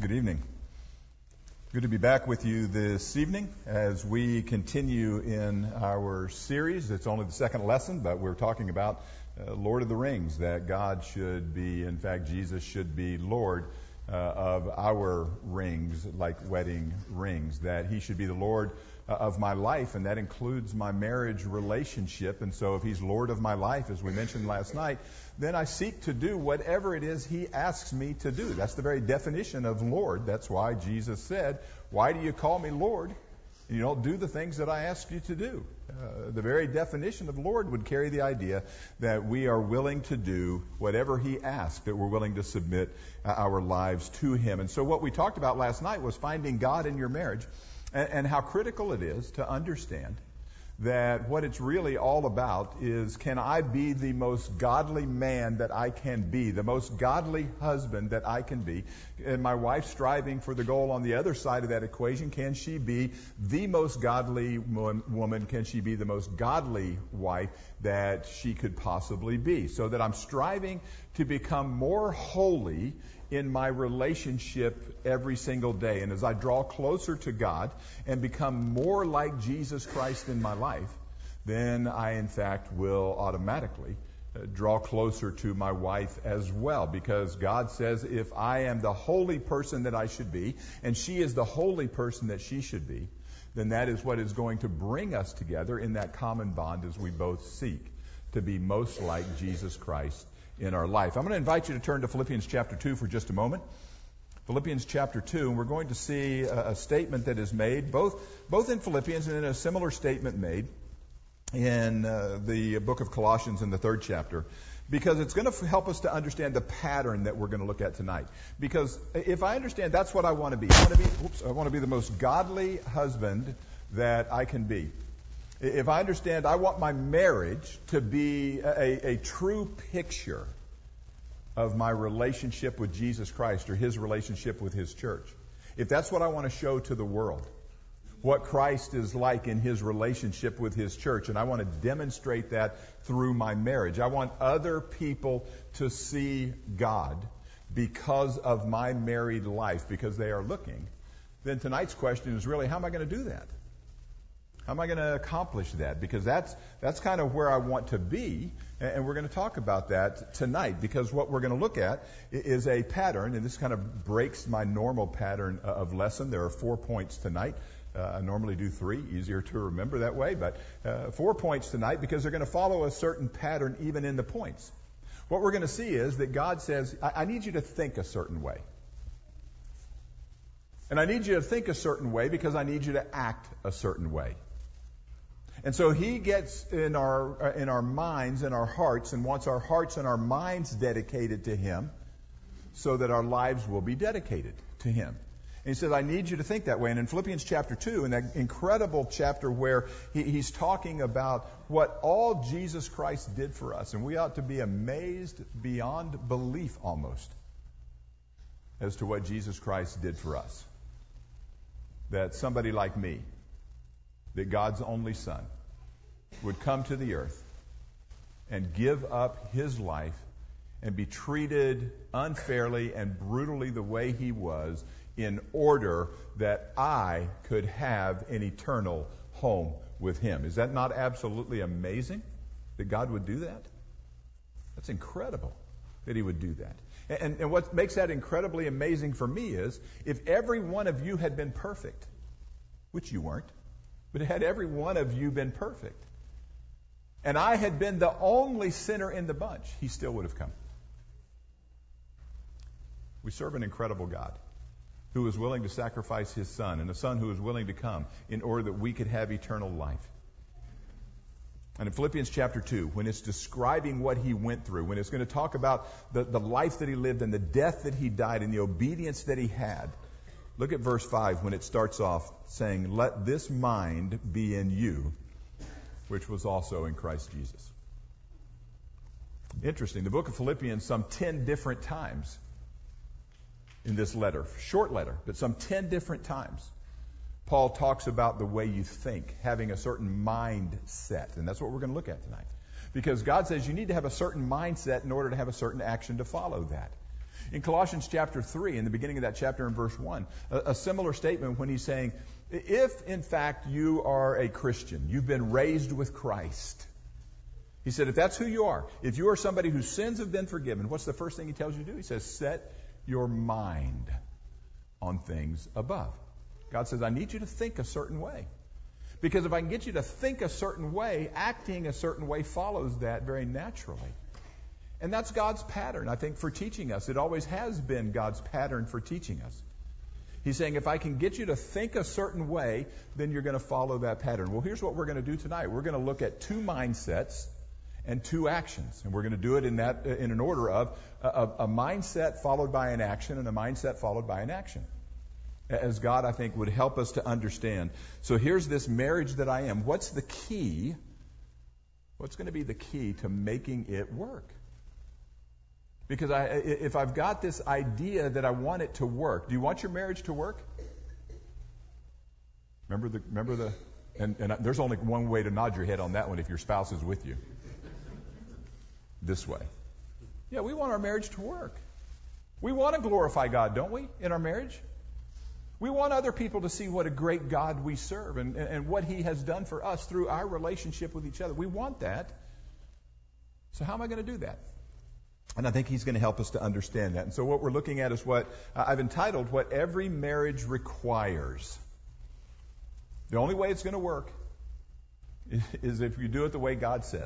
Good evening. Good to be back with you this evening as we continue in our series. It's only the second lesson, but we're talking about Lord of the Rings, that God should be, in fact, Jesus should be Lord of our rings, like wedding rings, that he should be the Lord of my life, and that includes my marriage relationship. And so if he's Lord of my life, as we mentioned last night, then I seek to do whatever it is he asks me to do. That's the very definition of Lord. That's why Jesus said, "Why do you call me Lord? You don't do the things that I ask you to do." The very definition of Lord would carry the idea that we are willing to do whatever he asks, that we're willing to submit our lives to him. And so what we talked about last night was finding God in your marriage, and how critical it is to understand that what it's really all about is, can I be the most godly man that I can be, the most godly husband that I can be? And my wife striving for the goal on the other side of that equation, can she be the most godly woman? Can she be the most godly wife that she could possibly be? So that I'm striving to become more holy in my relationship every single day. And as I draw closer to God and become more like Jesus Christ in my life, then I, in fact, will automatically draw closer to my wife as well. Because God says, if I am the holy person that I should be, and she is the holy person that she should be, then that is what is going to bring us together in that common bond as we both seek to be most like Jesus Christ in our life. I'm going to invite you to turn to Philippians chapter 2 for just a moment. Philippians chapter 2, and we're going to see a statement that is made, both in Philippians and in a similar statement made in the book of Colossians in the 3rd chapter, because it's going to help us to understand the pattern that we're going to look at tonight. Because if I understand that's what I want to be, I want to be the most godly husband that I can be. If I understand I want my marriage to be a true picture of my relationship with Jesus Christ, or his relationship with his church, if that's what I want to show to the world, what Christ is like in his relationship with his church, and I want to demonstrate that through my marriage, I want other people to see God because of my married life, because they are looking, then tonight's question is really, how am I going to do that? How am I going to accomplish that? Because that's kind of where I want to be, and we're going to talk about that tonight, because what we're going to look at is a pattern, and this kind of breaks my normal pattern of lesson. There are 4 points tonight. I normally do 3, easier to remember that way, but 4 points tonight because they're going to follow a certain pattern even in the points. What we're going to see is that God says, I need you to think a certain way. And I need you to think a certain way because I need you to act a certain way. And so he gets in our minds and our hearts, and wants our hearts and our minds dedicated to him so that our lives will be dedicated to him. And he says, I need you to think that way. And in Philippians chapter 2, in that incredible chapter where he's talking about what all Jesus Christ did for us, and we ought to be amazed beyond belief almost as to what Jesus Christ did for us. That somebody like me, that God's only Son, would come to the earth and give up his life and be treated unfairly and brutally the way he was, in order that I could have an eternal home with him. Is that not absolutely amazing that God would do that? That's incredible that he would do that. And what makes that incredibly amazing for me is, if every one of you had been perfect, which you weren't, but had every one of you been perfect, and I had been the only sinner in the bunch, he still would have come. We serve an incredible God who is willing to sacrifice his Son, and a Son who is willing to come in order that we could have eternal life. And in Philippians chapter 2, when it's describing what he went through, when it's going to talk about the life that he lived and the death that he died and the obedience that he had, look at verse 5 when it starts off saying, "Let this mind be in you, which was also in Christ Jesus." Interesting. The book of Philippians, some 10 different times in this letter, short letter, but some 10 different times, Paul talks about the way you think, having a certain mindset. And that's what we're going to look at tonight. Because God says you need to have a certain mindset in order to have a certain action to follow that. In Colossians chapter 3, in the beginning of that chapter in verse 1, a similar statement when he's saying, if in fact you are a Christian, you've been raised with Christ. He said, if that's who you are, if you are somebody whose sins have been forgiven, what's the first thing he tells you to do? He says, set your mind on things above. God says, I need you to think a certain way. Because if I can get you to think a certain way, acting a certain way follows that very naturally. And that's God's pattern, I think, for teaching us. It always has been God's pattern for teaching us. He's saying, if I can get you to think a certain way, then you're going to follow that pattern. Well, here's what we're going to do tonight. We're going to look at 2 mindsets and 2 actions. And we're going to do it in an order of a mindset followed by an action and a mindset followed by an action. As God, I think, would help us to understand. So here's this marriage that I am. What's the key? What's going to be the key to making it work? Because if I've got this idea that I want it to work, do you want your marriage to work? Remember and there's only one way to nod your head on that one if your spouse is with you. This way. Yeah, we want our marriage to work. We want to glorify God, don't we, in our marriage? We want other people to see what a great God we serve and what He has done for us through our relationship with each other. We want that. So how am I going to do that? And I think He's going to help us to understand that. And so what we're looking at is what I've entitled, What Every Marriage Requires. The only way it's going to work is if you do it the way God says.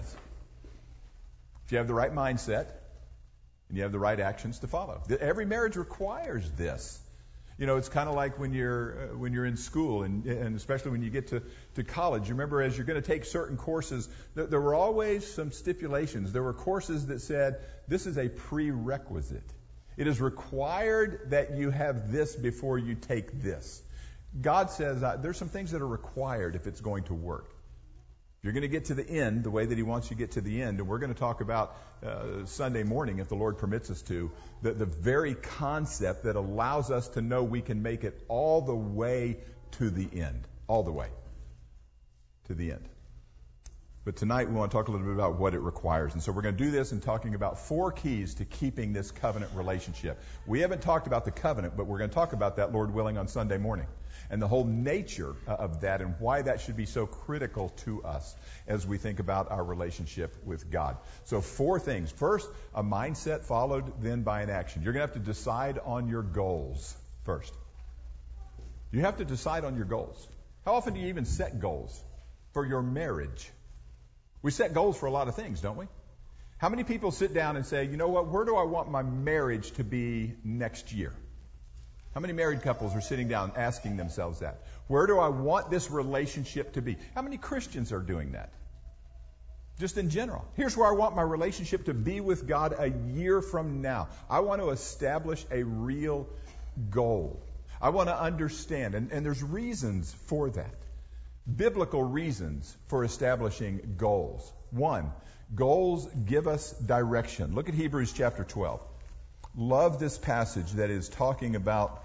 If you have the right mindset and you have the right actions to follow. Every marriage requires this. You know, it's kind of like when you're in school and especially when you get to college. You remember as you're going to take certain courses, there were always some stipulations. There were courses that said, this is a prerequisite. It is required that you have this before you take this. God says there's some things that are required if it's going to work. You're going to get to the end the way that He wants you to get to the end. And we're going to talk about Sunday morning, if the Lord permits us to, the very concept that allows us to know we can make it all the way to the end. All the way to the end. But tonight we want to talk a little bit about what it requires. And so we're going to do this in talking about 4 keys to keeping this covenant relationship. We haven't talked about the covenant, but we're going to talk about that, Lord willing, on Sunday morning. And the whole nature of that and why that should be so critical to us as we think about our relationship with God. So 4 things. First, a mindset followed then by an action. You're going to have to decide on your goals first. You have to decide on your goals. How often do you even set goals for your marriage? We set goals for a lot of things, don't we? How many people sit down and say, you know what, where do I want my marriage to be next year? How many married couples are sitting down asking themselves that? Where do I want this relationship to be? How many Christians are doing that? Just in general. Here's where I want my relationship to be with God a year from now. I want to establish a real goal. I want to understand, and there's reasons for that. Biblical reasons for establishing goals. 1, goals give us direction. Look at Hebrews chapter 12. Love this passage that is talking about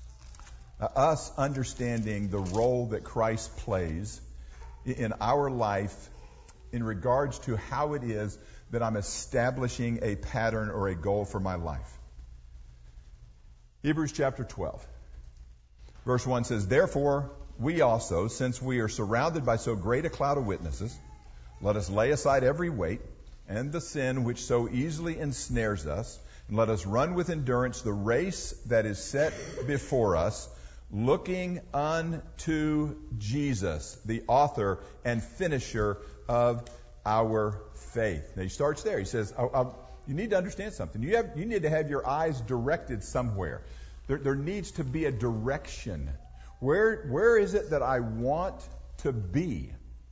us understanding the role that Christ plays in our life in regards to how it is that I'm establishing a pattern or a goal for my life. Hebrews chapter 12, verse 1 says, Therefore, we also, since we are surrounded by so great a cloud of witnesses, let us lay aside every weight and the sin which so easily ensnares us, and let us run with endurance the race that is set before us, looking unto Jesus, the author and finisher of our faith. Now he starts there. He says, you need to understand something. You need to have your eyes directed somewhere. There needs to be a direction. Where is it that I want to be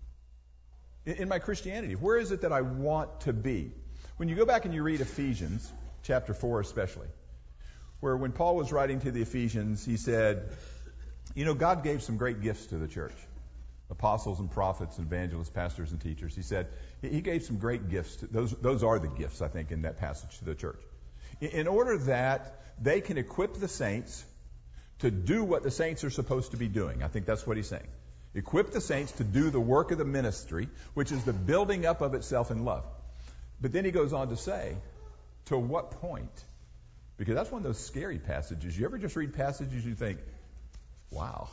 in my Christianity? Where is it that I want to be? When you go back and you read Ephesians, chapter 4 especially, where when Paul was writing to the Ephesians, he said, you know, God gave some great gifts to the church. Apostles and prophets, evangelists, pastors and teachers. He said He gave some great gifts. Those are the gifts, I think, in that passage to the church. In order that they can equip the saints to do what the saints are supposed to be doing. I think that's what he's saying. Equip the saints to do the work of the ministry, which is the building up of itself in love. But then he goes on to say, to what point? Because that's one of those scary passages. You ever just read passages you think, wow.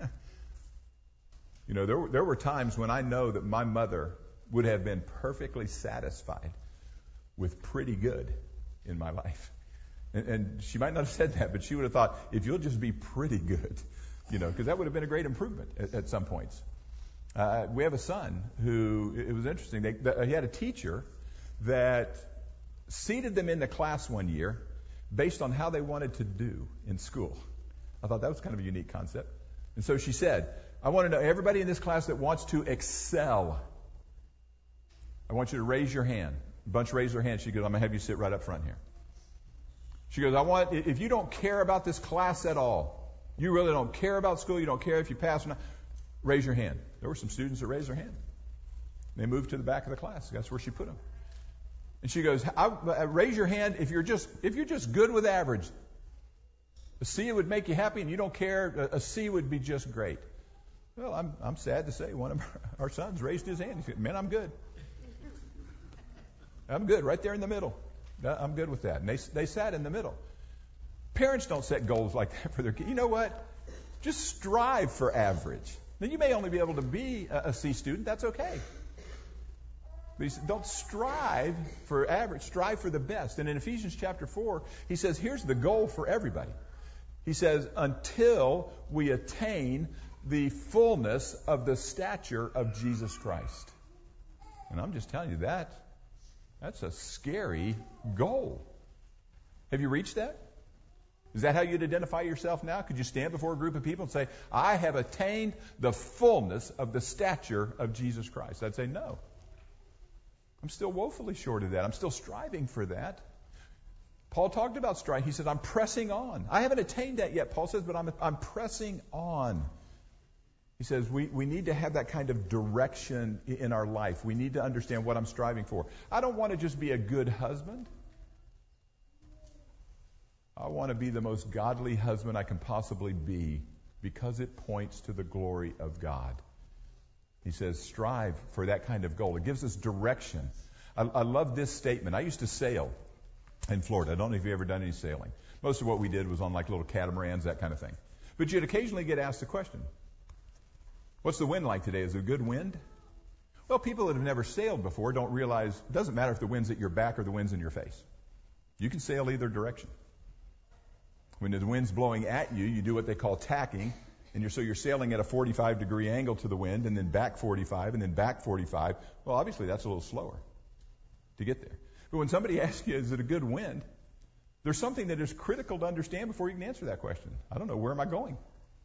You know, there were times when I know that my mother would have been perfectly satisfied with pretty good in my life. And she might not have said that, but she would have thought, if you'll just be pretty good, you know, because that would have been a great improvement at some points. We have a son who, it was interesting, he had a teacher that seated them in the class one year based on how they wanted to do in school. I thought that was kind of a unique concept. And so she said, I want to know everybody in this class that wants to excel. I want you to raise your hand. A bunch raised their hand. She goes, I'm going to have you sit right up front here. She goes, if you don't care about this class at all, you really don't care about school, you don't care if you pass or not, raise your hand. There were some students that raised their hand. They moved to the back of the class. That's where she put them. And she goes, raise your hand if you're just good with average. A C would make you happy and you don't care. A C would be just great. Well, I'm sad to say one of our sons raised his hand. He said, man, I'm good. I'm good right there in the middle. I'm good with that. And they sat in the middle. Parents don't set goals like that for their kids. You know what? Just strive for average. Then you may only be able to be a C student. That's okay. But he said, don't strive for average. Strive for the best. And in Ephesians chapter 4, he says, here's the goal for everybody. He says, until we attain the fullness of the stature of Jesus Christ. And I'm just telling you that's a scary goal. Have you reached that? Is that how you'd identify yourself now? Could you stand before a group of people and say, I have attained the fullness of the stature of Jesus Christ? I'd say no. I'm still woefully short of that. I'm still striving for that. Paul talked about striving. He said, I'm pressing on. I haven't attained that yet, Paul says, but I'm pressing on. He says we need to have that kind of direction in our life. We need to understand what I'm striving for. I don't want to just be a good husband. I want to be the most godly husband I can possibly be because it points to the glory of God. He says, strive for that kind of goal. It gives us direction. I love this statement. I used to sail in Florida. I don't know if you've ever done any sailing. Most of what we did was on like little catamarans, that kind of thing. But you'd occasionally get asked the question, what's the wind like today? Is it a good wind? Well, people that have never sailed before don't realize it doesn't matter if the wind's at your back or the wind's in your face. You can sail either direction. When the wind's blowing at you, you do what they call tacking. And so you're sailing at a 45-degree angle to the wind, and then back 45, and then back 45. Well, obviously, that's a little slower to get there. But when somebody asks you, is it a good wind? There's something that is critical to understand before you can answer that question. I don't know. Where am I going?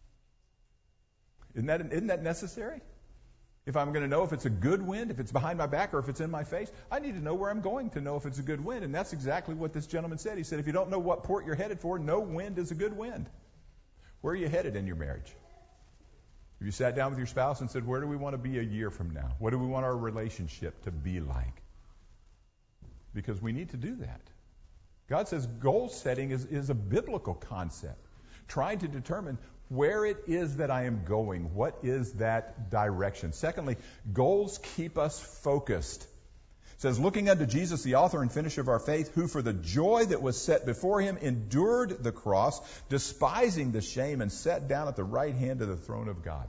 Isn't that necessary? If I'm going to know if it's a good wind, if it's behind my back, or if it's in my face, I need to know where I'm going to know if it's a good wind. And that's exactly what this gentleman said. He said, if you don't know what port you're headed for, no wind is a good wind. Where are you headed in your marriage? Have you sat down with your spouse and said, where do we want to be a year from now? What do we want our relationship to be like? Because we need to do that. God says goal setting is a biblical concept. Trying to determine where it is that I am going. What is that direction? Secondly, goals keep us focused. It says, looking unto Jesus, the author and finisher of our faith, who for the joy that was set before him endured the cross, despising the shame, and sat down at the right hand of the throne of God.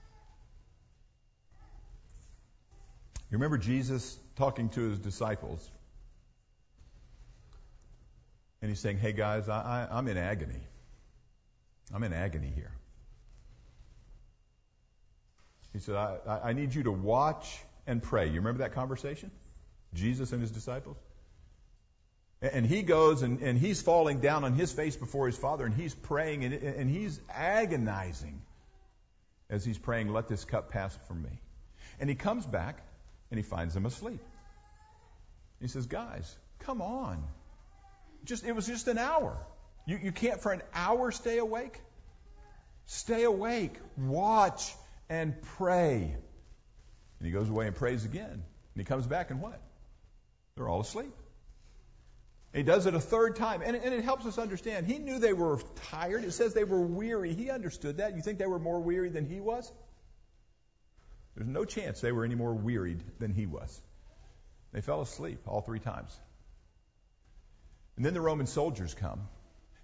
You remember Jesus talking to his disciples, and he's saying, hey guys, I'm in agony. I'm in agony here. He said, I need you to watch and pray. You remember that conversation? Jesus and his disciples? And he goes and he's falling down on his face before his Father, and he's praying, and he's agonizing as he's praying, let this cup pass from me. And he comes back and he finds them asleep. He says, guys, come on. It was just an hour. You can't for an hour stay awake? Stay awake. Watch and pray. And he goes away and prays again. And he comes back and what? They're all asleep. He does it a third time. And it helps us understand. He knew they were tired. It says they were weary. He understood that. You think they were more weary than he was? There's no chance they were any more wearied than he was. They fell asleep all three times. And then the Roman soldiers come.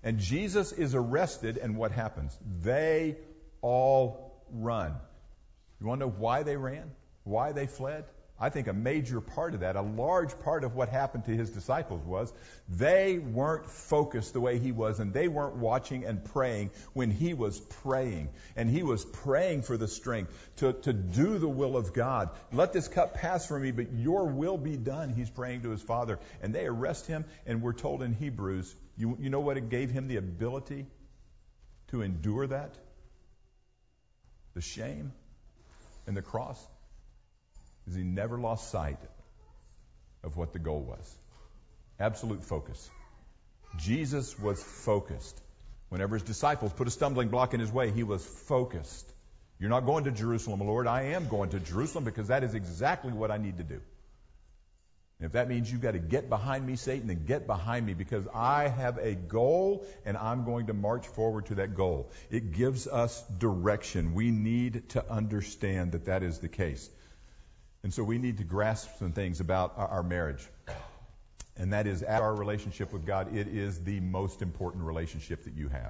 And Jesus is arrested, and what happens? They all run. You want to know why they ran? Why they fled? I think a major part of that, a large part of what happened to his disciples was they weren't focused the way he was, and they weren't watching and praying when he was praying. And he was praying for the strength to do the will of God. Let this cup pass from me, but your will be done. He's praying to his Father. And they arrest him, and we're told in Hebrews, you know what it gave him the ability to endure that? The shame and the cross. Is he never lost sight of what the goal was. Absolute focus. Jesus was focused. Whenever his disciples put a stumbling block in his way, he was focused. You're not going to Jerusalem, Lord. I am going to Jerusalem because that is exactly what I need to do. And if that means you've got to get behind me, Satan, then get behind me because I have a goal and I'm going to march forward to that goal. It gives us direction. We need to understand that that is the case. And so we need to grasp some things about our marriage. And that is our relationship with God. It is the most important relationship that you have.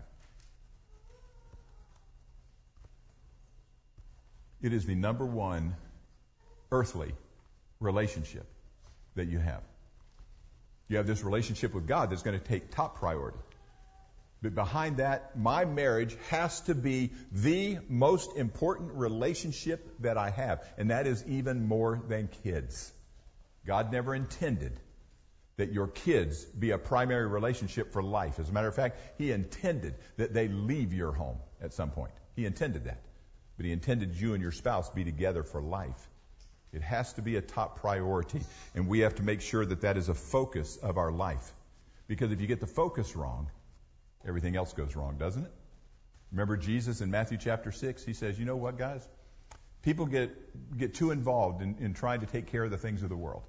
It is the number one earthly relationship that you have. You have this relationship with God that's going to take top priority. But behind that, my marriage has to be the most important relationship that I have. And that is even more than kids. God never intended that your kids be a primary relationship for life. As a matter of fact, He intended that they leave your home at some point. He intended that. But He intended you and your spouse be together for life. It has to be a top priority. And we have to make sure that that is a focus of our life. Because if you get the focus wrong, everything else goes wrong, doesn't it? Remember Jesus in Matthew chapter 6? He says, you know what, guys? People get too involved in trying to take care of the things of the world.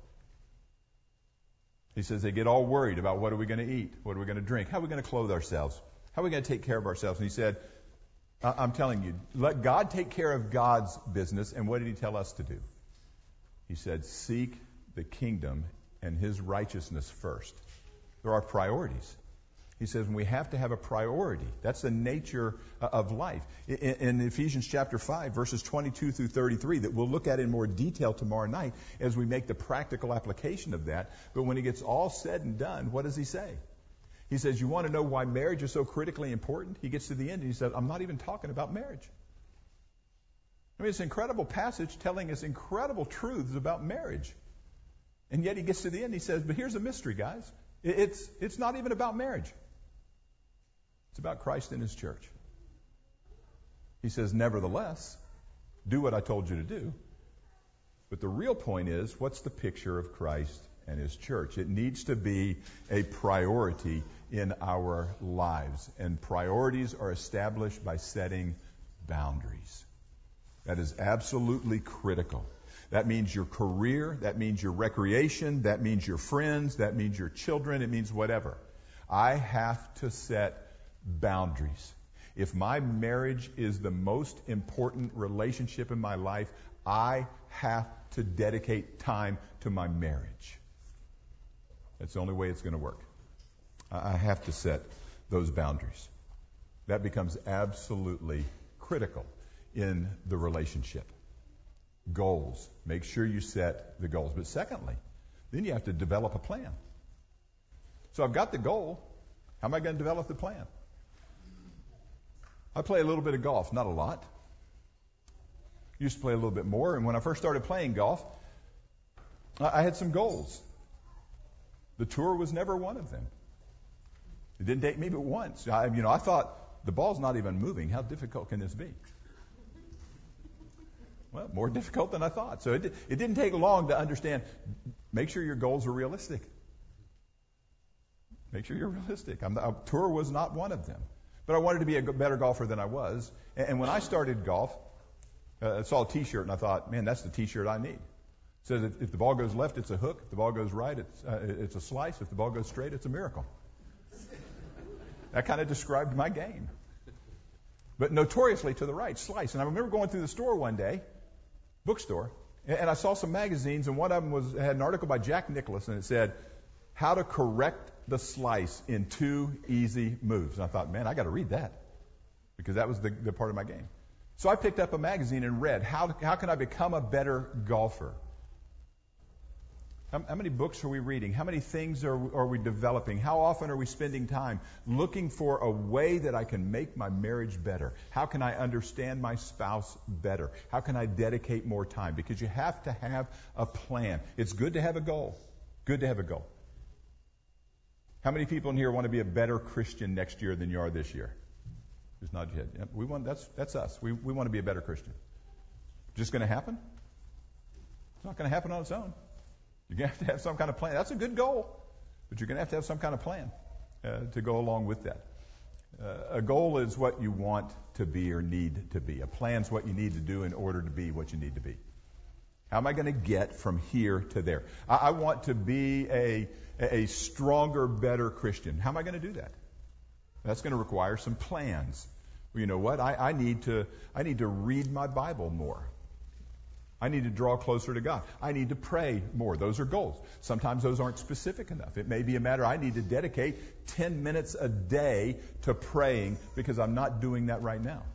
He says they get all worried about what are we going to eat? What are we going to drink? How are we going to clothe ourselves? How are we going to take care of ourselves? And He said, I'm telling you, let God take care of God's business. And what did He tell us to do? He said, seek the kingdom and His righteousness first. There are priorities. He says we have to have a priority. That's the nature of life. In Ephesians chapter 5, verses 22 through 33, that we'll look at in more detail tomorrow night as we make the practical application of that. But when it gets all said and done, what does he say? He says, you want to know why marriage is so critically important? He gets to the end and he says, I'm not even talking about marriage. I mean, it's an incredible passage telling us incredible truths about marriage. And yet he gets to the end and he says, but here's a mystery, guys. It's not even about marriage. It's about Christ and His church. He says, nevertheless, do what I told you to do. But the real point is, what's the picture of Christ and His church? It needs to be a priority in our lives. And priorities are established by setting boundaries. That is absolutely critical. That means your career, that means your recreation, that means your friends, that means your children, it means whatever. I have to set boundaries. If my marriage is the most important relationship in my life, I have to dedicate time to my marriage. That's the only way it's going to work. I have to set those boundaries. That becomes absolutely critical in the relationship. Goals. Make sure you set the goals. But secondly, then you have to develop a plan. So I've got the goal. How am I going to develop the plan? I play a little bit of golf, not a lot. Used to play a little bit more, and when I first started playing golf, I had some goals. The tour was never one of them. It didn't take me but once. I thought, the ball's not even moving. How difficult can this be? Well, more difficult than I thought. So it didn't take long to understand. Make sure your goals are realistic. Make sure you're realistic. A tour was not one of them. But I wanted to be a better golfer than I was. And when I started golf, I saw a T-shirt and I thought, man, that's the T-shirt I need. It says if the ball goes left, it's a hook. If the ball goes right, it's a slice. If the ball goes straight, it's a miracle. That kind of described my game. But notoriously to the right, slice. And I remember going through the store one day, bookstore, and I saw some magazines, and one of them had an article by Jack Nicklaus, and it said, How to Correct the slice in 2 easy moves. And I thought, man, I got to read that because that was the part of my game. So I picked up a magazine and read, how can I become a better golfer? How many books are we reading? How many things are we developing? How often are we spending time looking for a way that I can make my marriage better? How can I understand my spouse better? How can I dedicate more time? Because you have to have a plan. It's good to have a goal. Good to have a goal. How many people in here want to be a better Christian next year than you are this year? Just nod your head. Yeah, that's us. We want to be a better Christian. Just going to happen? It's not going to happen on its own. You're going to have some kind of plan. That's a good goal, but you're going to have some kind of plan to go along with that. A goal is what you want to be or need to be. A plan is what you need to do in order to be what you need to be. How am I going to get from here to there? I want to be a stronger, better Christian. How am I going to do that? That's going to require some plans. Well, you know what? I need to read my Bible more. I need to draw closer to God. I need to pray more. Those are goals. Sometimes those aren't specific enough. It may be a matter I need to dedicate 10 minutes a day to praying because I'm not doing that right now.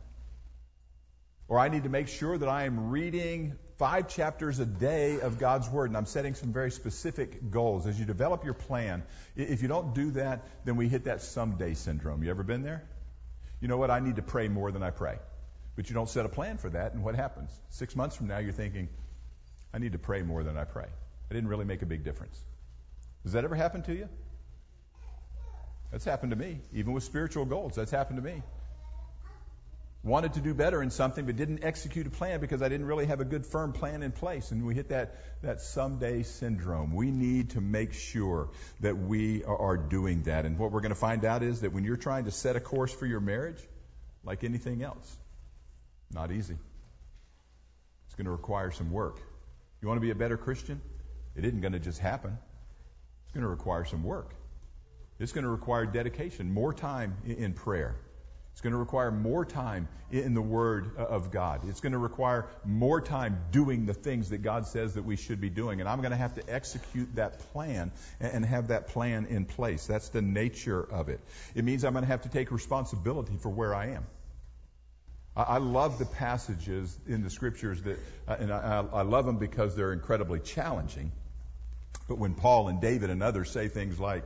Or I need to make sure that I am reading 5 chapters a day of God's Word, and I'm setting some very specific goals. As you develop your plan, if you don't do that, then we hit that someday syndrome. You ever been there? You know what? I need to pray more than I pray. But you don't set a plan for that, and what happens? 6 months from now, you're thinking, I need to pray more than I pray. I didn't really make a big difference. Does that ever happen to you? That's happened to me. Even with spiritual goals, that's happened to me. Wanted to do better in something, but didn't execute a plan because I didn't really have a good, firm plan in place. And we hit that someday syndrome. We need to make sure that we are doing that. And what we're going to find out is that when you're trying to set a course for your marriage, like anything else, not easy. It's going to require some work. You want to be a better Christian? It isn't going to just happen. It's going to require some work. It's going to require dedication, more time in prayer. It's going to require more time in the Word of God. It's going to require more time doing the things that God says that we should be doing. And I'm going to have to execute that plan and have that plan in place. That's the nature of it. It means I'm going to have to take responsibility for where I am. I love the passages in the Scriptures and I love them because they're incredibly challenging. But when Paul and David and others say things like,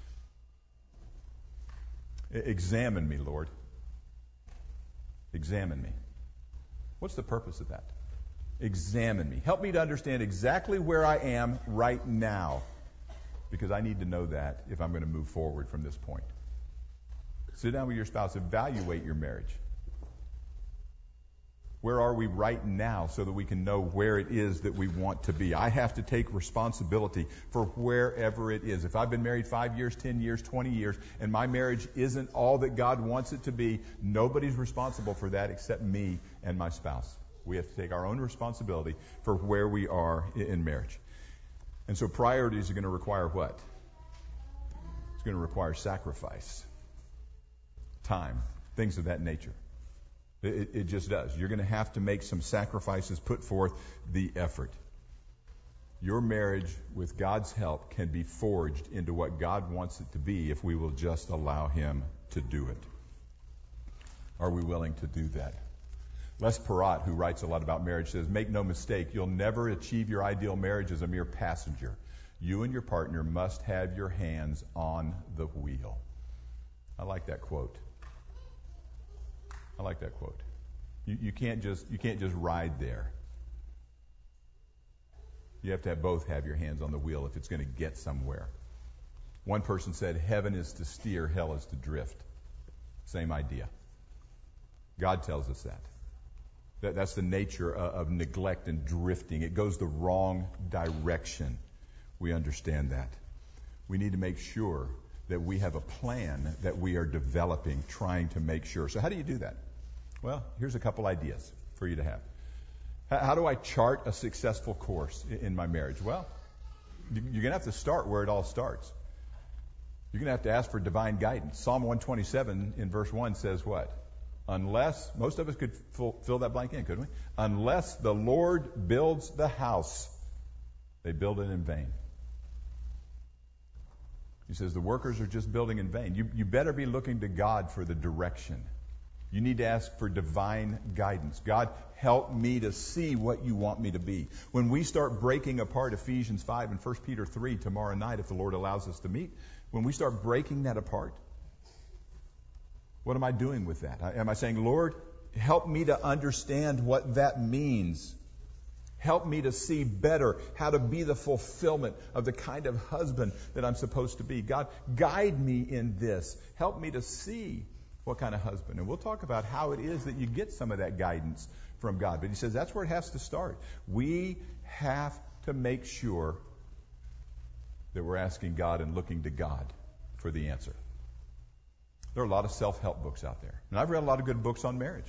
"Examine me, Lord. Examine me." What's the purpose of that? Examine me. Help me to understand exactly where I am right now, because I need to know that if I'm going to move forward from this point. Sit down with your spouse. Evaluate your marriage. Where are we right now so that we can know where it is that we want to be? I have to take responsibility for wherever it is. If I've been married 5 years, 10 years, 20 years, and my marriage isn't all that God wants it to be, nobody's responsible for that except me and my spouse. We have to take our own responsibility for where we are in marriage. And so priorities are going to require what? It's going to require sacrifice, time, things of that nature. It just does. You're going to have to make some sacrifices, put forth the effort. Your marriage, with God's help, can be forged into what God wants it to be if we will just allow Him to do it. Are we willing to do that? Les Perrott, who writes a lot about marriage, says, "Make no mistake, you'll never achieve your ideal marriage as a mere passenger. You and your partner must have your hands on the wheel." I like that quote. I like that quote. You can't just ride there. You have to both have your hands on the wheel if it's going to get somewhere. One person said, "Heaven is to steer, hell is to drift." Same idea. God tells us that. That's the nature of neglect and drifting. It goes the wrong direction. We understand that. We need to make sure that we have a plan that we are developing, trying to make sure. So how do you do that? Well, here's a couple ideas for you to have. How do I chart a successful course in my marriage? Well, you're going to have to start where it all starts. You're going to have to ask for divine guidance. Psalm 127 in verse 1 says what? Unless, most of us could fill that blank in, couldn't we? Unless the Lord builds the house, they build it in vain. He says the workers are just building in vain. You better be looking to God for the direction. You need to ask for divine guidance. God, help me to see what you want me to be. When we start breaking apart Ephesians 5 and 1 Peter 3 tomorrow night, if the Lord allows us to meet, when we start breaking that apart, what am I doing with that? Am I saying, Lord, help me to understand what that means? Help me to see better how to be the fulfillment of the kind of husband that I'm supposed to be. God, guide me in this. Help me to see what kind of husband. And we'll talk about how it is that you get some of that guidance from God. But he says that's where it has to start. We have to make sure that we're asking God and looking to God for the answer. There are a lot of self-help books out there. And I've read a lot of good books on marriage.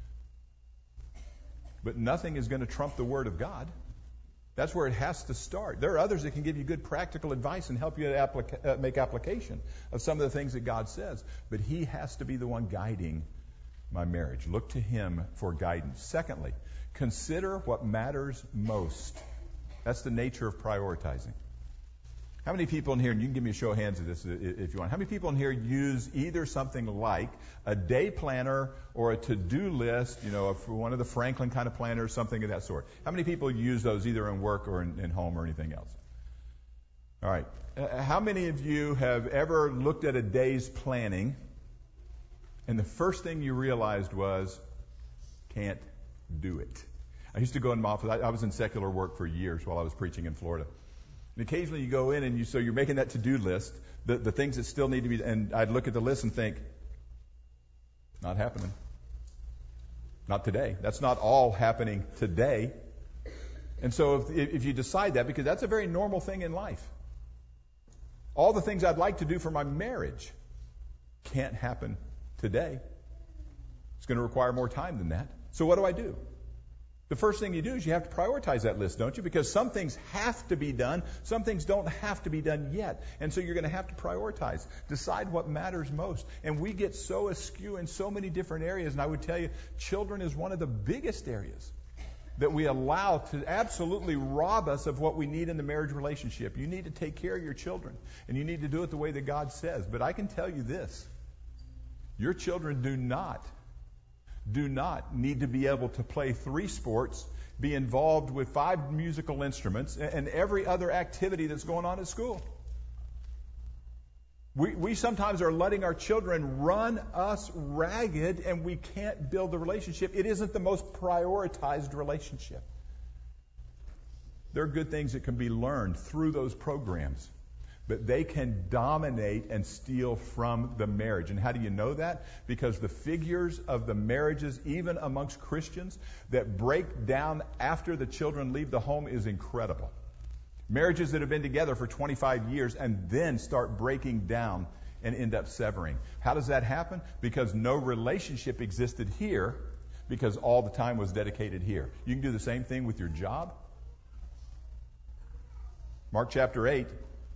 But nothing is going to trump the Word of God. That's where it has to start. There are others that can give you good practical advice and help you make application of some of the things that God says. But He has to be the one guiding my marriage. Look to Him for guidance. Secondly, consider what matters most. That's the nature of prioritizing. How many people in here, and you can give me a show of hands of this if you want, how many people in here use either something like a day planner or a to-do list, one of the Franklin kind of planners, something of that sort? How many people use those either in work or in home or anything else? All right. How many of you have ever looked at a day's planning and the first thing you realized was, can't do it? I used to go in my office. I was in secular work for years while I was preaching in Florida. And occasionally you go in and so you're making that to-do list, the things that still need to be, and I'd look at the list and think, not happening. Not today. That's not all happening today. And so if you decide that, because that's a very normal thing in life. All the things I'd like to do for my marriage can't happen today. It's going to require more time than that. So what do? The first thing you do is you have to prioritize that list, don't you? Because some things have to be done. Some things don't have to be done yet. And so you're going to have to prioritize. Decide what matters most. And we get so askew in so many different areas. And I would tell you, children is one of the biggest areas that we allow to absolutely rob us of what we need in the marriage relationship. You need to take care of your children. And you need to do it the way that God says. But I can tell you this. Your children do not need to be able to play 3 sports, be involved with 5 musical instruments, and every other activity that's going on at school. We sometimes are letting our children run us ragged, and we can't build the relationship. It isn't the most prioritized relationship. There are good things that can be learned through those programs. But they can dominate and steal from the marriage. And how do you know that? Because the figures of the marriages, even amongst Christians, that break down after the children leave the home is incredible. Marriages that have been together for 25 years and then start breaking down and end up severing. How does that happen? Because no relationship existed here because all the time was dedicated here. You can do the same thing with your job. Mark chapter 8.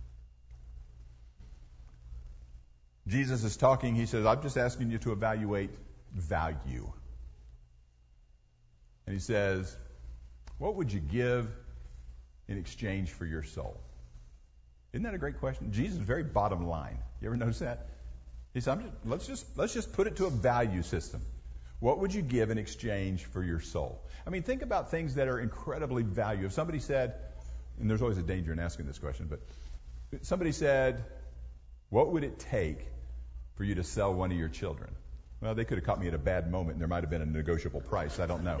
Jesus is talking. He says, I'm just asking you to evaluate value. And he says, what would you give in exchange for your soul? Isn't that a great question? Jesus is very bottom line. You ever notice that? He said, let's just put it to a value system. What would you give in exchange for your soul? I mean, think about things that are incredibly valuable. If somebody said, and there's always a danger in asking this question, but somebody said, what would it take for you to sell one of your children? Well, they could have caught me at a bad moment, and there might have been a negotiable price. I don't know.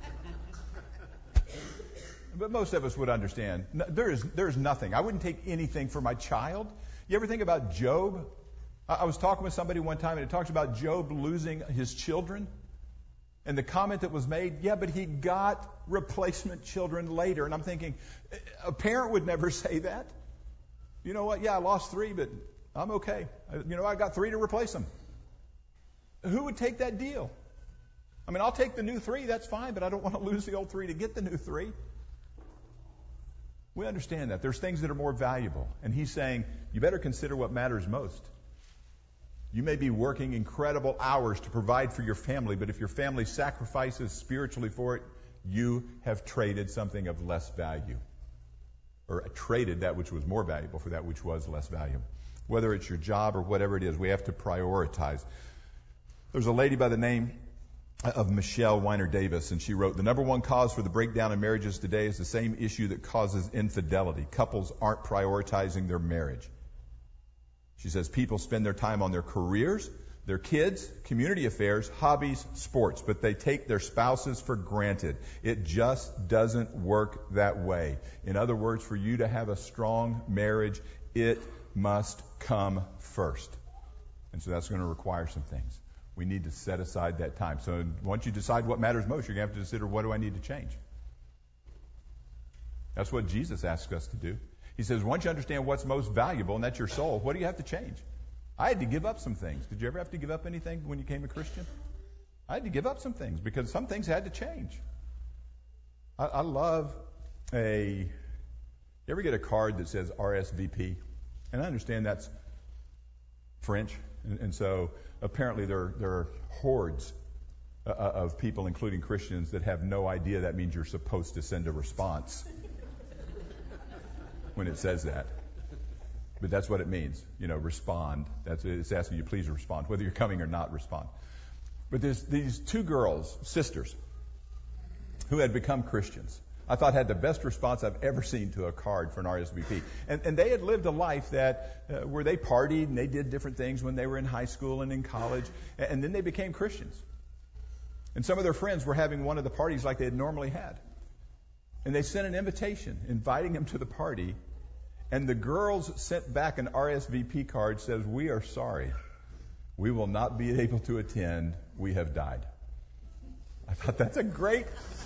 But most of us would understand. There is nothing. I wouldn't take anything for my child. You ever think about Job? I was talking with somebody one time, and it talks about Job losing his children. And the comment that was made, yeah, but he got replacement children later. And I'm thinking, a parent would never say that. You know what? Yeah, I lost 3, but I'm okay. I got 3 to replace them. Who would take that deal? I mean, I'll take the new 3, that's fine, but I don't want to lose the old 3 to get the new 3. We understand that. There's things that are more valuable. And he's saying, you better consider what matters most. You may be working incredible hours to provide for your family, but if your family sacrifices spiritually for it, you have traded something of less value. Or traded that which was more valuable for that which was less valuable. whether it's your job or whatever it is. We have to prioritize. There's a lady by the name of Michelle Weiner Davis, and she wrote, "The number one cause for the breakdown in marriages today is the same issue that causes infidelity. Couples aren't prioritizing their marriage." She says people spend their time on their careers, their kids, community affairs, hobbies, sports, but they take their spouses for granted. It just doesn't work that way. In other words, for you to have a strong marriage, it must come first. And so that's going to require some things. We need to set aside that time. So once you decide what matters most, you're going to have to consider, what do I need to change? That's what Jesus asks us to do. He says, once you understand what's most valuable, and that's your soul, what do you have to change? I had to give up some things. Did you ever have to give up anything when you became a Christian? I had to give up some things because some things had to change. I love you ever get a card that says RSVP? And I understand that's French, and so apparently there are hordes of people, including Christians, that have no idea that means you're supposed to send a response when it says that. But that's what it means, respond. It's asking you, please respond, whether you're coming or not, respond. But there's these two girls, sisters, who had become Christians. I thought had the best response I've ever seen to a card for an RSVP. And they had lived a life that where they partied and they did different things when they were in high school and in college, and then they became Christians. And some of their friends were having one of the parties like they had normally had. And they sent an invitation inviting them to the party, and the girls sent back an RSVP card that says, "We are sorry. We will not be able to attend. We have died." I thought that's a great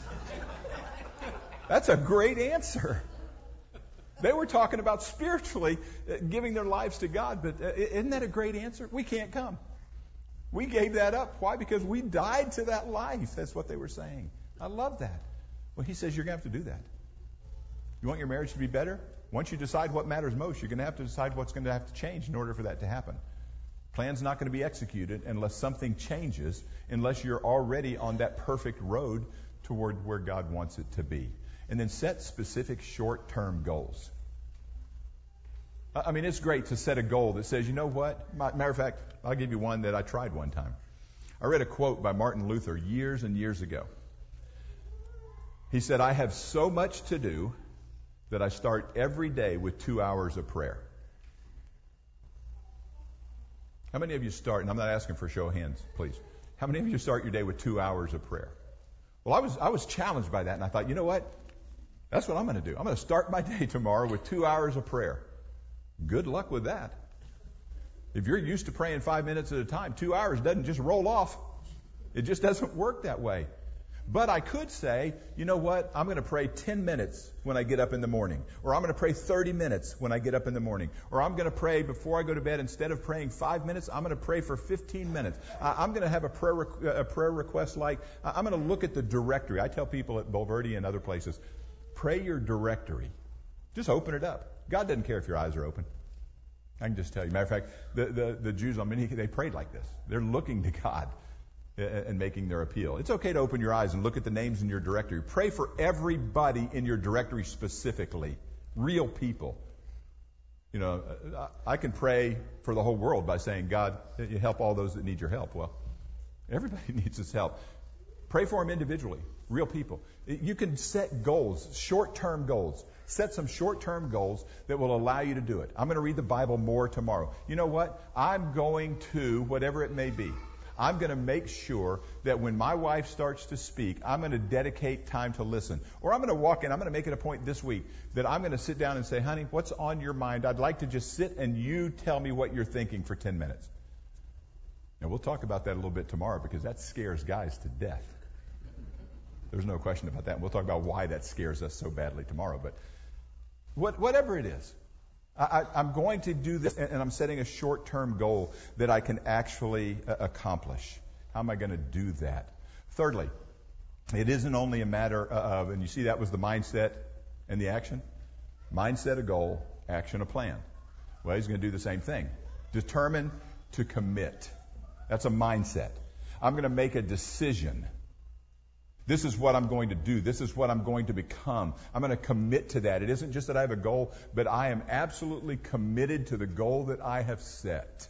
answer. They were talking about spiritually giving their lives to God, but isn't that a great answer? We can't come. We gave that up. Why? Because we died to that life. That's what they were saying. I love that. Well, he says you're going to have to do that. You want your marriage to be better? Once you decide what matters most, you're going to have to decide what's going to have to change in order for that to happen. Plan's not going to be executed unless something changes, unless you're already on that perfect road toward where God wants it to be. And then set specific short-term goals. I mean, it's great to set a goal that says, you know what? Matter of fact, I'll give you one that I tried one time. I read a quote by Martin Luther years and years ago. He said, "I have so much to do that I start every day with 2 hours of prayer." How many of you start, and I'm not asking for a show of hands, please. How many of you start your day with 2 hours of prayer? Well, I was challenged by that, and I thought, you know what? That's what I'm going to do. I'm going to start my day tomorrow with 2 hours of prayer. Good luck with that. If you're used to praying 5 minutes at a time, 2 hours doesn't just roll off. It just doesn't work that way. But I could say, you know what? I'm going to pray 10 minutes when I get up in the morning. Or I'm going to pray 30 minutes when I get up in the morning. Or I'm going to pray before I go to bed. Instead of praying 5 minutes, I'm going to pray for 15 minutes. I'm going to have a prayer request like, I'm going to look at the directory. I tell people at Bulverde and other places, pray your directory. Just open it up. God doesn't care if your eyes are open. I can just tell you. Matter of fact, the Jews on many, they prayed like this. They're looking to God and making their appeal. It's okay to open your eyes and look at the names in your directory. Pray for everybody in your directory specifically. Real people. I can pray for the whole world by saying, God, you help all those that need your help. Well, everybody needs this help. Pray for them individually. Real people. You can set goals, short-term goals. Set some short-term goals that will allow you to do it. I'm going to read the Bible more tomorrow. You know what? I'm going to, whatever it may be, I'm going to make sure that when my wife starts to speak, I'm going to dedicate time to listen. Or I'm going to walk in, I'm going to make it a point this week that I'm going to sit down and say, honey, what's on your mind? I'd like to just sit and you tell me what you're thinking for 10 minutes. Now, we'll talk about that a little bit tomorrow because that scares guys to death. There's no question about that. And we'll talk about why that scares us so badly tomorrow. But whatever it is, I'm going to do this, and I'm setting a short-term goal that I can actually accomplish. How am I going to do that? Thirdly, it isn't only a matter of, and you see that was the mindset and the action. Mindset, a goal, action, a plan. Well, he's going to do the same thing. Determine to commit. That's a mindset. I'm going to make a decision. This is what I'm going to do. This is what I'm going to become. I'm going to commit to that. It isn't just that I have a goal, but I am absolutely committed to the goal that I have set.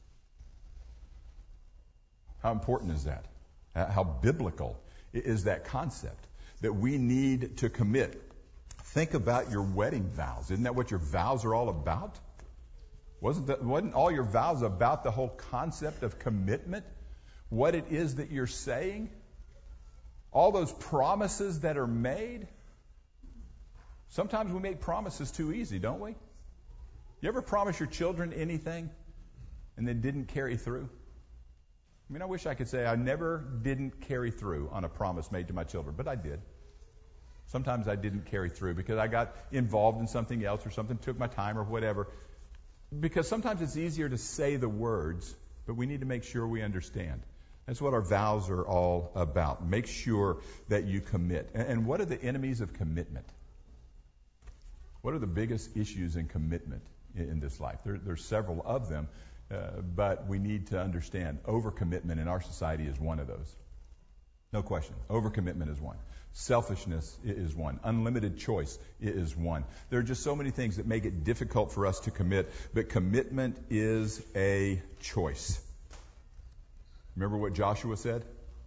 How important is that? How biblical is that concept that we need to commit? Think about your wedding vows. Isn't that what your vows are all about? Wasn't all your vows about the whole concept of commitment? What it is that you're saying? All those promises that are made? Sometimes we make promises too easy, don't we? You ever promise your children anything and then didn't carry through? I mean, I wish I could say I never didn't carry through on a promise made to my children, but I did. Sometimes I didn't carry through because I got involved in something else or something took my time or whatever. Because sometimes it's easier to say the words, but we need to make sure we understand. That's what our vows are all about. Make sure that you commit. And what are the enemies of commitment? What are the biggest issues in commitment in this life? There's several of them, but we need to understand overcommitment in our society is one of those. No question. Overcommitment is one. Selfishness is one. Unlimited choice is one. There are just so many things that make it difficult for us to commit, but commitment is a choice. Remember what Joshua said?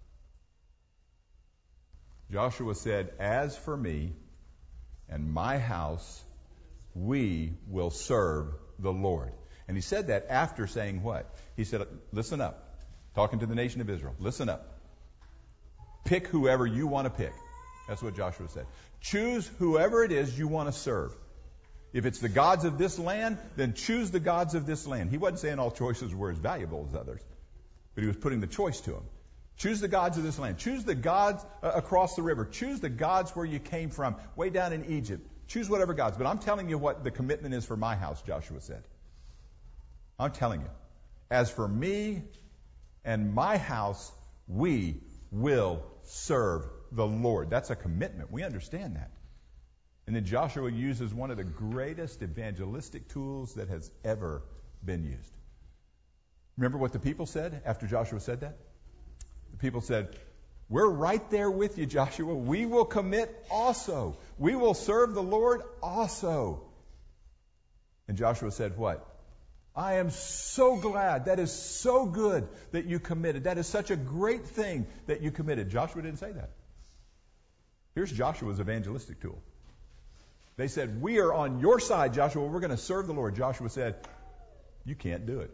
Joshua said, "As for me and my house, we will serve the Lord." And he said that after saying what? He said, listen up. Talking to the nation of Israel. Listen up. Pick whoever you want to pick. That's what Joshua said. Choose whoever it is you want to serve. If it's the gods of this land, then choose the gods of this land. He wasn't saying all choices were as valuable as others, but he was putting the choice to them. Choose the gods of this land. Choose the gods across the river. Choose the gods where you came from, way down in Egypt. Choose whatever gods. But I'm telling you what the commitment is for my house, Joshua said. I'm telling you. As for me and my house, we will serve the Lord. That's a commitment. We understand that. And then Joshua uses one of the greatest evangelistic tools that has ever been used. Remember what the people said after Joshua said that? The people said, "We're right there with you, Joshua. We will commit also. We will serve the Lord also." And Joshua said what? "I am so glad. That is so good that you committed. That is such a great thing that you committed." Joshua didn't say that. Here's Joshua's evangelistic tool. They said, "We are on your side, Joshua. We're going to serve the Lord." Joshua said, "You can't do it.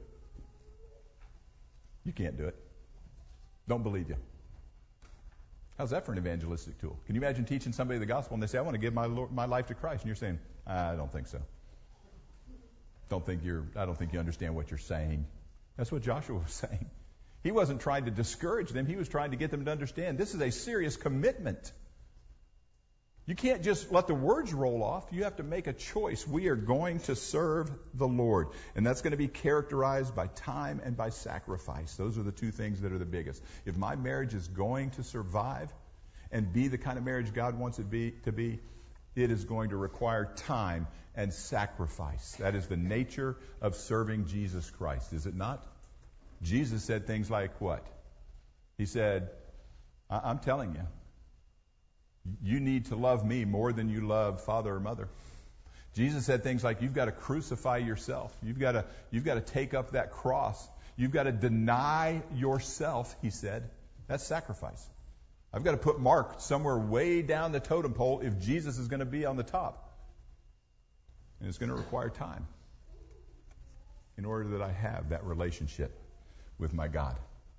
You can't do it. Don't believe you." How's that for an evangelistic tool? Can you imagine teaching somebody the gospel and they say, "I want to give my life to Christ," and you're saying, "I don't think so. I don't think you understand what you're saying." That's what Joshua was saying. He wasn't trying to discourage them. He was trying to get them to understand this is a serious commitment. You can't just let the words roll off. You have to make a choice. We are going to serve the Lord. And that's going to be characterized by time and by sacrifice. Those are the two things that are the biggest. If my marriage is going to survive and be the kind of marriage God wants it to be, it is going to require time and sacrifice. That is the nature of serving Jesus Christ, is it not? Jesus said things like what? He said, I'm telling you, you need to love me more than you love father or mother. Jesus said things like, you've got to crucify yourself. You've got to take up that cross. You've got to deny yourself, he said. That's sacrifice. I've got to put Mark somewhere way down the totem pole if Jesus is going to be on the top. And it's going to require time in order that I have that relationship with my God.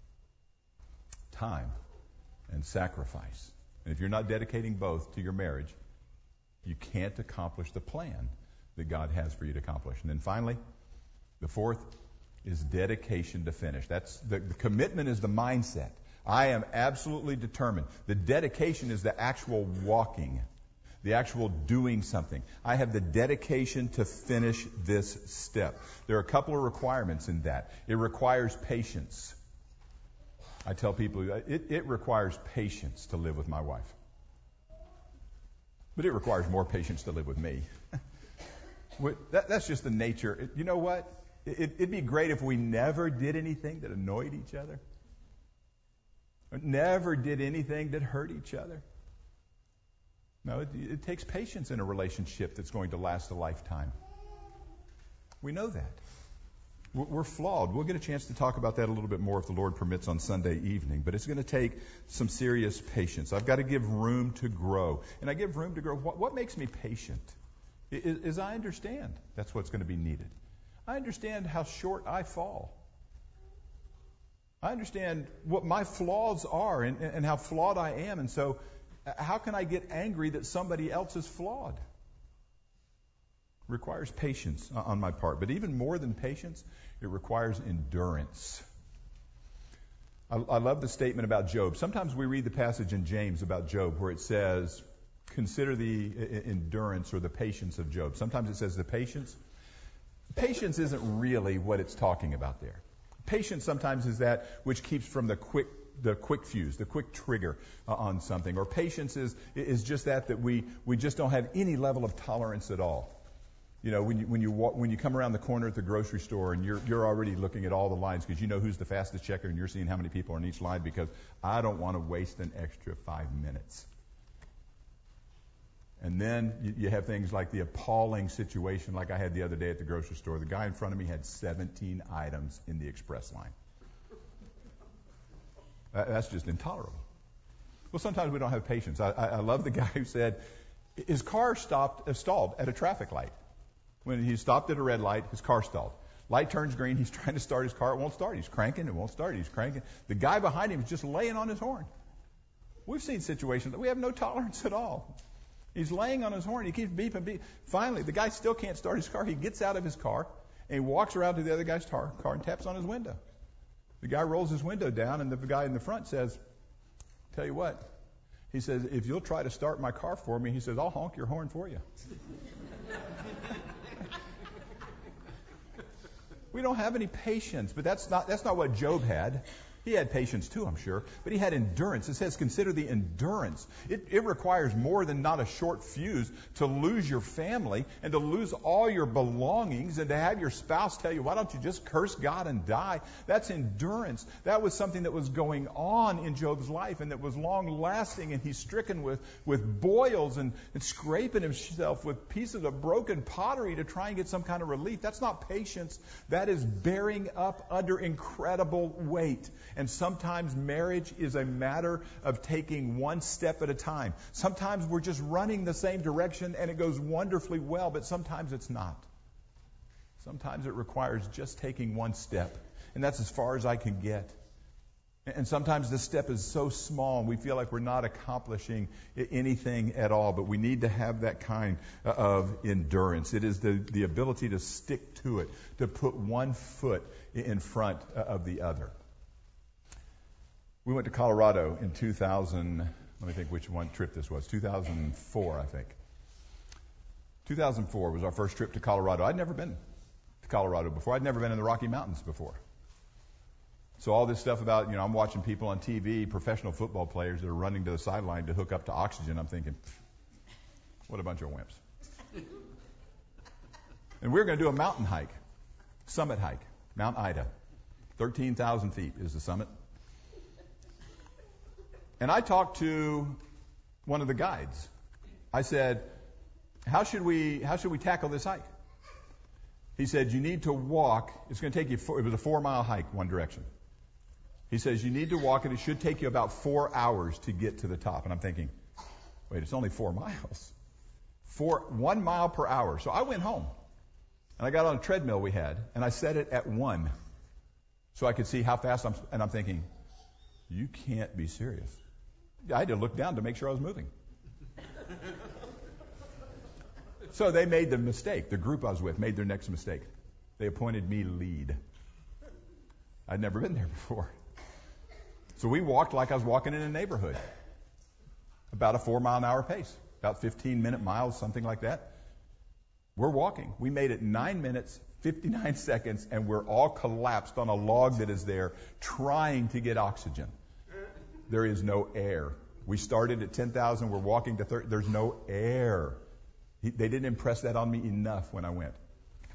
Time and sacrifice. And if you're not dedicating both to your marriage, you can't accomplish the plan that God has for you to accomplish. And then finally, the fourth is dedication to finish. That's the commitment is the mindset. I am absolutely determined. The dedication is the actual walking, the actual doing something. I have the dedication to finish this step. There are a couple of requirements in that. It requires patience. I tell people it requires patience to live with my wife. But it requires more patience to live with me. That's just the nature. You know what? It'd be great if we never did anything that annoyed each other. never did anything that hurt each other. No, it takes patience in a relationship that's going to last a lifetime. We know that. We're flawed. We'll get a chance to talk about that a little bit more if the Lord permits on Sunday evening. But it's going to take some serious patience. I've got to give room to grow. And I give room to grow. What makes me patient is I understand that's what's going to be needed. I understand how short I fall. I understand what my flaws are and how flawed I am. And so how can I get angry that somebody else is flawed? It requires patience on my part. But even more than patience, it requires endurance. I love the statement about Job. Sometimes we read the passage in James about Job where it says, consider the endurance or the patience of Job. Sometimes it says the patience. Patience isn't really what it's talking about there. Patience sometimes is that which keeps from the quick fuse, the quick trigger on something. Or patience is just that we just don't have any level of tolerance at all. You know, when you come around the corner at the grocery store and you're already looking at all the lines because you know who's the fastest checker and you're seeing how many people are in each line because I don't want to waste an extra 5 minutes. And then you have things like the appalling situation like I had the other day at the grocery store. The guy in front of me had 17 items in the express line. That's just intolerable. Well, sometimes we don't have patience. I love the guy who said his car stalled at a traffic light. When he stopped at a red light, his car stalled. Light turns green. He's trying to start his car. It won't start. He's cranking. It won't start. He's cranking. The guy behind him is just laying on his horn. We've seen situations that we have no tolerance at all. He's laying on his horn. He keeps beeping. Finally, the guy still can't start his car. He gets out of his car and he walks around to the other guy's car and taps on his window. The guy rolls his window down and the guy in the front says, tell you what, he says, if you'll try to start my car for me, he says, I'll honk your horn for you. We don't have any patience, but that's not what Job had. He had patience too, I'm sure, but he had endurance. It says consider the endurance. It requires more than not a short fuse to lose your family and to lose all your belongings and to have your spouse tell you, why don't you just curse God and die? That's endurance. That was something that was going on in Job's life and that was long lasting, and he's stricken with boils and scraping himself with pieces of broken pottery to try and get some kind of relief. That's not patience. That is bearing up under incredible weight. And sometimes marriage is a matter of taking one step at a time. Sometimes we're just running the same direction and it goes wonderfully well, but sometimes it's not. Sometimes it requires just taking one step, and that's as far as I can get. And sometimes the step is so small and we feel like we're not accomplishing anything at all, but we need to have that kind of endurance. It is the ability to stick to it, to put one foot in front of the other. We went to Colorado in 2000, let me think which one trip this was, 2004, I think. 2004 was our first trip to Colorado. I'd never been to Colorado before. I'd never been in the Rocky Mountains before. So all this stuff about, I'm watching people on TV, professional football players that are running to the sideline to hook up to oxygen. I'm thinking, what a bunch of wimps. And we're going to do a mountain hike, summit hike, Mount Ida. 13,000 feet is the summit. And I talked to one of the guides. I said, how should we tackle this hike? He said, you need to walk. It's going to take you, it was a 4-mile hike one direction. He says, you need to walk, and it should take you about 4 hours to get to the top. And I'm thinking, wait, it's only 4 miles. 1 mile per hour. So I went home, and I got on a treadmill we had, and I set it at 1 so I could see how fast I'm thinking, you can't be serious. I had to look down to make sure I was moving. So they made the mistake. The group I was with made their next mistake. They appointed me lead. I'd never been there before. So we walked like I was walking in a neighborhood. About a 4-mile-an-hour pace. About 15-minute miles, something like that. We're walking. We made it 9 minutes, 59 seconds, and we're all collapsed on a log that is there trying to get oxygen. There is no air. We started at 10,000. We're walking to 30. There's no air. They didn't impress that on me enough when I went.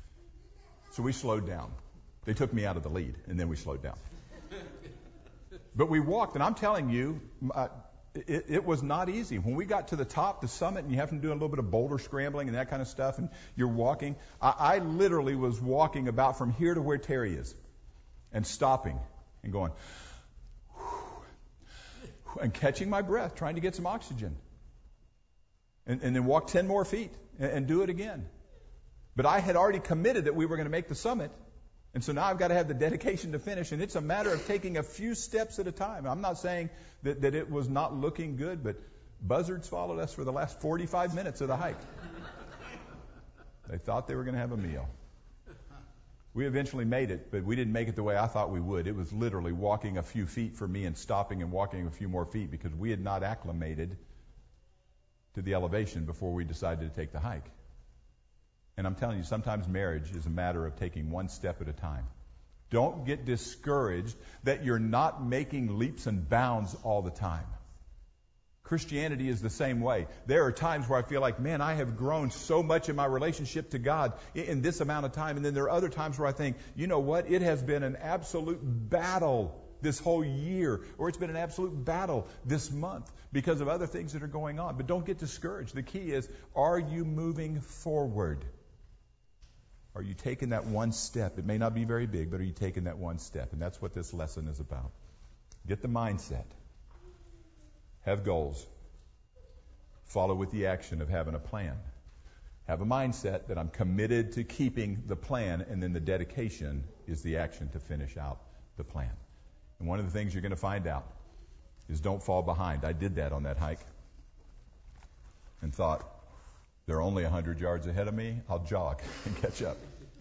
So we slowed down. They took me out of the lead, and then we slowed down. But we walked, and I'm telling you, it was not easy. When we got to the top, the summit, and you have to do a little bit of boulder scrambling and that kind of stuff, and you're walking, I literally was walking about from here to where Terry is, and stopping and going, and catching my breath, trying to get some oxygen. And then walk 10 more feet and do it again. But I had already committed that we were going to make the summit. And so now I've got to have the dedication to finish. And it's a matter of taking a few steps at a time. I'm not saying that it was not looking good, but buzzards followed us for the last 45 minutes of the hike. They thought they were going to have a meal. We eventually made it, but we didn't make it the way I thought we would. It was literally walking a few feet for me and stopping and walking a few more feet because we had not acclimated to the elevation before we decided to take the hike. And I'm telling you, sometimes marriage is a matter of taking one step at a time. Don't get discouraged that you're not making leaps and bounds all the time. Christianity is the same way. There are times where I feel like, man, I have grown so much in my relationship to God in this amount of time. And then there are other times where I think, you know what? It has been an absolute battle this whole year, or it's been an absolute battle this month because of other things that are going on. But don't get discouraged. The key is, are you moving forward? Are you taking that one step? It may not be very big, but are you taking that one step? And that's what this lesson is about. Get the mindset. Have goals. Follow with the action of having a plan. Have a mindset that I'm committed to keeping the plan, and then the dedication is the action to finish out the plan. And one of the things you're going to find out is don't fall behind. I did that on that hike and thought, they're only 100 yards ahead of me. I'll jog and catch up.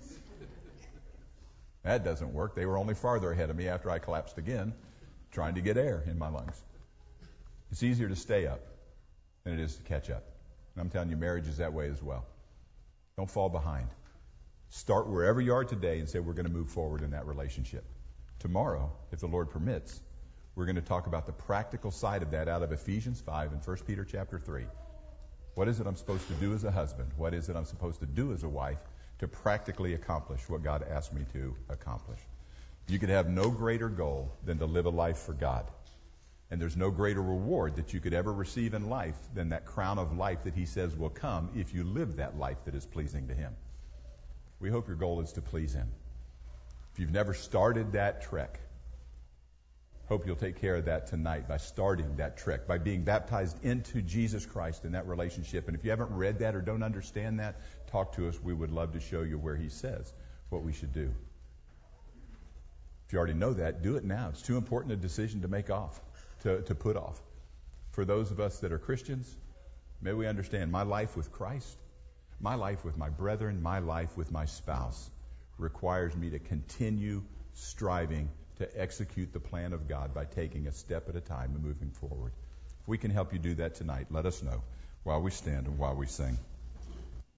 That doesn't work. They were only farther ahead of me after I collapsed again, trying to get air in my lungs. It's easier to stay up than it is to catch up. And I'm telling you, marriage is that way as well. Don't fall behind. Start wherever you are today and say, we're going to move forward in that relationship. Tomorrow, if the Lord permits, we're going to talk about the practical side of that out of Ephesians 5 and 1 Peter chapter 3. What is it I'm supposed to do as a husband? What is it I'm supposed to do as a wife to practically accomplish what God asked me to accomplish? You could have no greater goal than to live a life for God. And there's no greater reward that you could ever receive in life than that crown of life that He says will come if you live that life that is pleasing to Him. We hope your goal is to please Him. If you've never started that trek, hope you'll take care of that tonight by starting that trek, by being baptized into Jesus Christ in that relationship. And if you haven't read that or don't understand that, talk to us. We would love to show you where He says what we should do. If you already know that, do it now. It's too important a decision to make off, to put off. For those of us that are Christians, may we understand my life with Christ, my life with my brethren, my life with my spouse requires me to continue striving to execute the plan of God by taking a step at a time and moving forward. If we can help you do that tonight, let us know while we stand and while we sing.